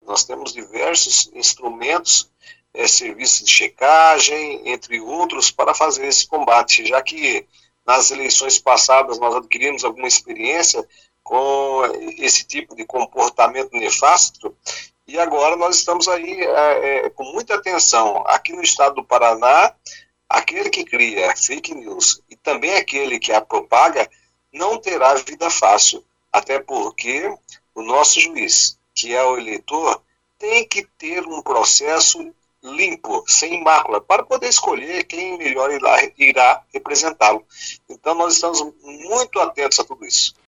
Nós temos diversos instrumentos, serviços de checagem, entre outros, para fazer esse combate, já que nas eleições passadas nós adquirimos alguma experiência com esse tipo de comportamento nefasto, e agora nós estamos aí com muita atenção. Aqui no estado do Paraná, aquele que cria fake news e também aquele que a propaga não terá vida fácil, até porque o nosso juiz, que é o eleitor, tem que ter um processo limpo, sem mácula, para poder escolher quem melhor irá representá-lo. Então nós estamos muito atentos a tudo isso.